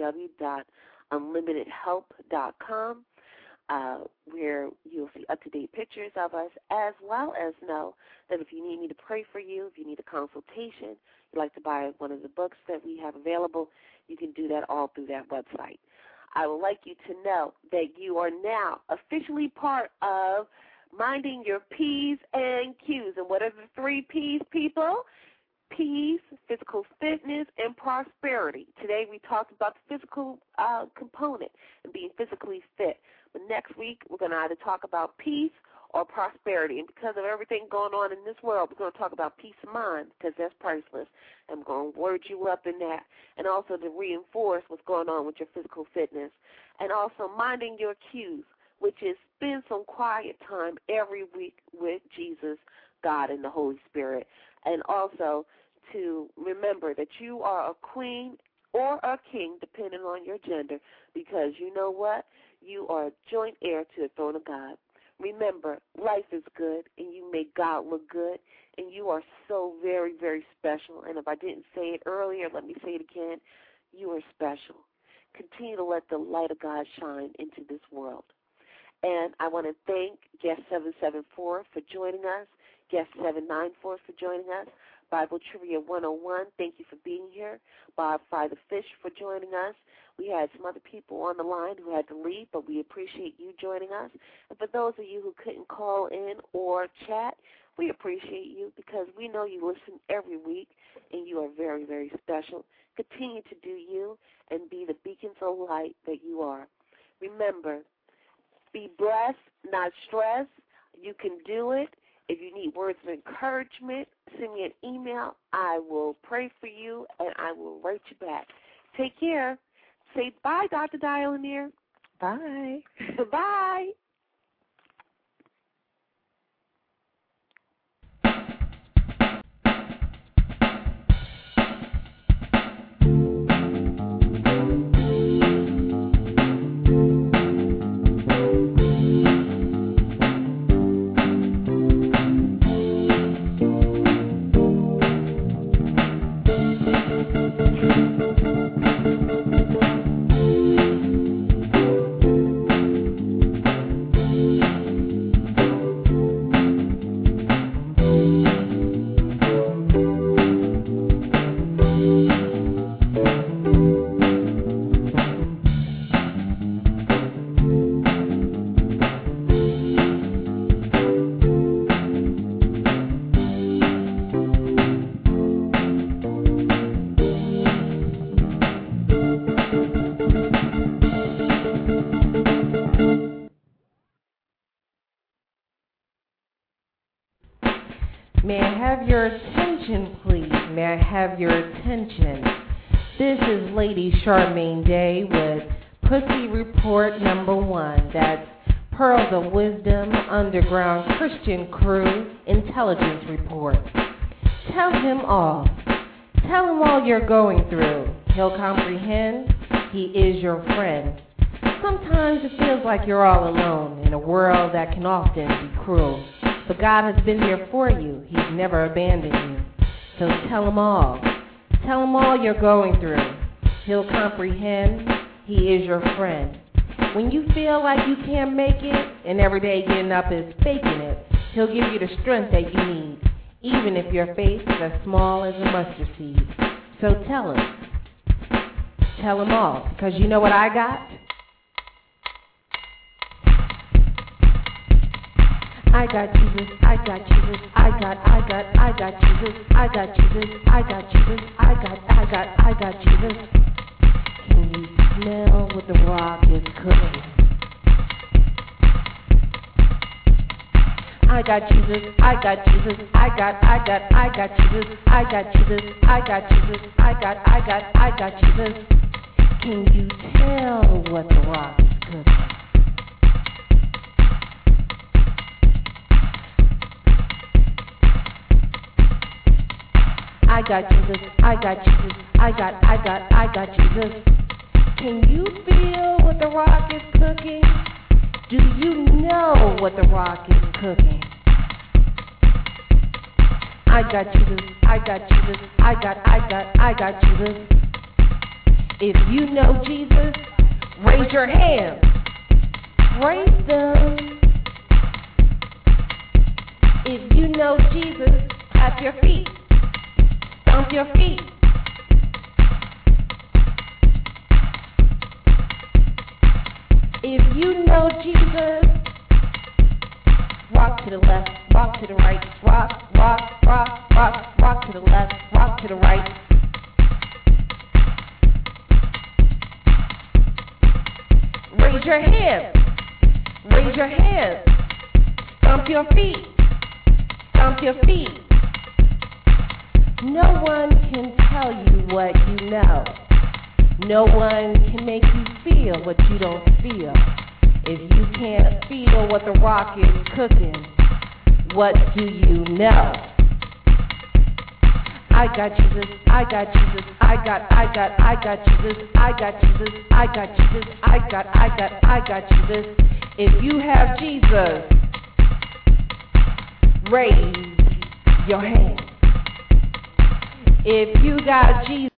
www.unlimitedhelp.com, where you'll see up-to-date pictures of us, as well as know that if you need me to pray for you, if you need a consultation, you'd like to buy one of the books that we have available, you can do that all through that website. I would like you to know that you are now officially part of Minding Your P's and Q's. And what are the 3 P's, people? Peace, physical fitness, and prosperity. Today we talked about the physical component and being physically fit. But next week we're going to either talk about peace or prosperity. And because of everything going on in this world, we're going to talk about peace of mind, because that's priceless. And I'm going to word you up in that. And also to reinforce what's going on with your physical fitness. And also minding your Q's, which is spend some quiet time every week with Jesus, God, and the Holy Spirit. And also to remember that you are a queen or a king, depending on your gender, because you know what? You are a joint heir to the throne of God. Remember, life is good, and you make God look good, and you are so very, very special. And if I didn't say it earlier, let me say it again. You are special. Continue to let the light of God shine into this world. And I want to thank Guest 774 for joining us, Guest 794 for joining us, Bible Trivia 101, thank you for being here, Bob Fry the Fish for joining us. We had some other people on the line who had to leave, but we appreciate you joining us. And for those of you who couldn't call in or chat, We appreciate you because we know you listen every week, and you are very, very special. Continue to do you and be the beacons of light that you are. Remember, be blessed, not stressed. You can do it. If you need words of encouragement, send me an email. I will pray for you, and I will write you back. Take care. Say bye, Dr. Dialanier. Bye. Bye. May I have your attention, please? May I have your attention? This is Lady Charmaine Day with Pussy Report number 1. That's Pearls of Wisdom, Underground Christian Crew, Intelligence Report. Tell him all. Tell him all you're going through. He'll comprehend. He is your friend. Sometimes it feels like you're all alone in a world that can often be cruel. But God has been there for you. He's never abandoned you. So tell him all. Tell him all you're going through. He'll comprehend. He is your friend. When you feel like you can't make it and every day getting up is faking it, he'll give you the strength that you need, even if your faith is as small as a mustard seed. So tell him. Tell him all. Because you know what I got? I got Jesus, I got Jesus, I got Jesus, I got Jesus, I got Jesus, I got Jesus. Can you smell what the rock is cooking? I got Jesus, I got Jesus, I got Jesus, I got Jesus, I got Jesus, I got Jesus. Can you tell what the rock is cooking? I got Jesus, I got Jesus, I got Jesus. Can you feel what the rock is cooking? Do you know what the rock is cooking? I got Jesus, I got Jesus, I got Jesus. If you know Jesus, raise your hands. Raise them. If you know Jesus, clap your feet. Stomp your feet. If you know Jesus, rock to the left, rock to the right, rock, rock, rock, rock, rock to the left, rock to the right. Raise your hands. Raise your hands. Stomp your feet. Stomp your feet. No one can tell you what you know. No one can make you feel what you don't feel. If you can't feel what the rock is cooking, what do you know? I got Jesus, I got Jesus, I got Jesus, I got Jesus, I got Jesus, I got Jesus. If you have Jesus, raise your hand. If you got Jesus,